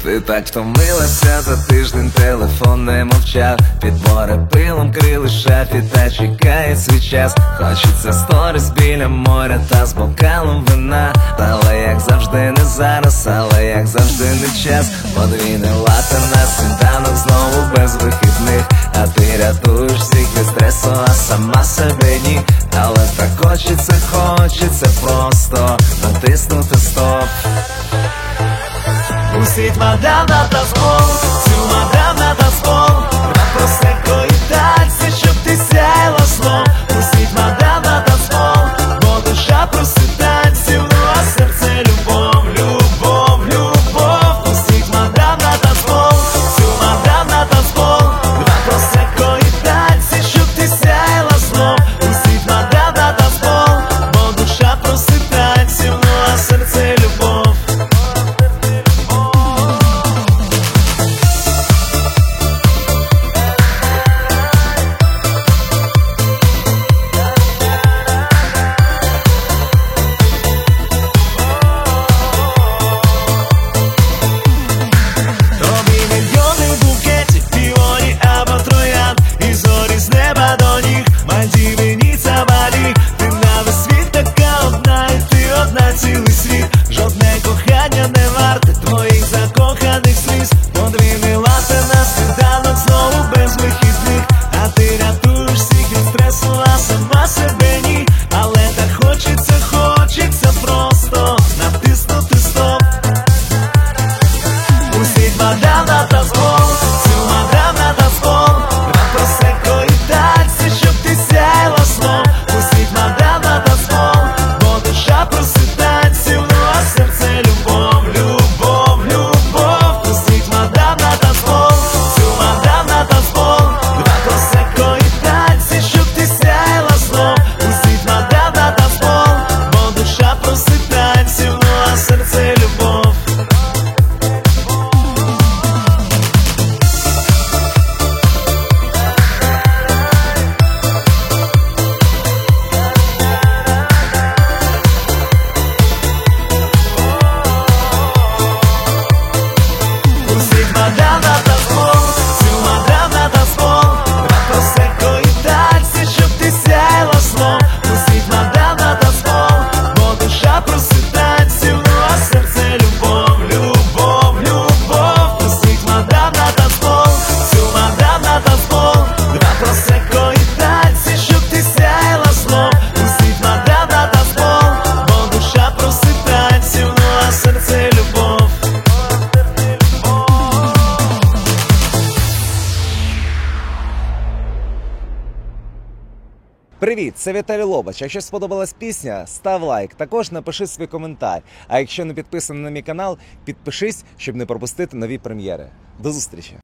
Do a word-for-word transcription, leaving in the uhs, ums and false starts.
Ти так втомилася, за тиждень телефон не мовчав. Підбори пилом крили шафі, та чекає свій час. Хочеться сторіс біля моря та з бокалом вина. Але як завжди не зараз, але як завжди не час. Подвійне лате на сніданок, знову без вихідних. А ти рятуєш всіх від стресу, а сама себе ні. Але так хочеться, хочеться просто натиснути стоп. Пустіть мадам на танцпол, цю мадам на танцпол. На просеко і танці, щоб ти сяяла знов. Пустіть мадам на танцпол, бо душа просить танців, ну а серце любов, любов, любов. Пустіть мадам на танцпол, цю мадам на танцпол. На просеко і танці, щоб ти сяяла знов. Пустіть мадам на танцпол, бо душа просить танців, ну а серце любов. Цілий світ, жодне кохання не варте твоїх закоханих сліз. Подвійний лате на сніданок, знову без вихідних. А ти рятуєш всіх від стресу, а сама себе ні. Але так хочеться, хочеться просто натиснути стоп. Пустіть мадам на танцпол, цю мадам на танцпол. На просеко і танці, щоб ти сяяла знов. Пустіть мадам на танцпол, бо душа просить танців, ну а серце любов, любов, любов. Пустіть мадам на танцпол, цю мадам на танцпол. На просеко і танці, щоб ти сяяла знов. Пустіть мадам на танцпол, бо душа просить танців, ну а серце любов. Мадам на танцпол, цю мадам на танцпол. На просеко і танці, щоб ти сяяла знов. Пустіть мадам на танцпол, бо душа просить танців, ну а серце любов, любов, любов. Пустіть мадам на танцпол, цю мадам на танцпол. На просеко і танці, щоб ти сяяла знов. Пустіть мадам на танцпол, бо душа просить танців, ну а серце любов. Привіт, це Віталій Лобач. Якщо сподобалась пісня, став лайк, також напиши свій коментар. А якщо не підписаний на мій канал, підпишись, щоб не пропустити нові прем'єри. До зустрічі!